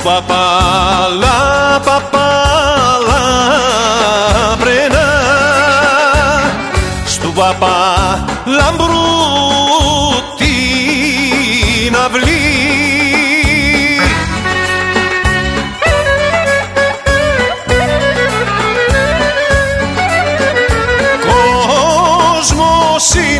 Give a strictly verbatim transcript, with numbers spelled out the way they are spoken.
παπάλα, παπάλα πρένα, στου παπά λαμπρού την αυλή. Κόσμος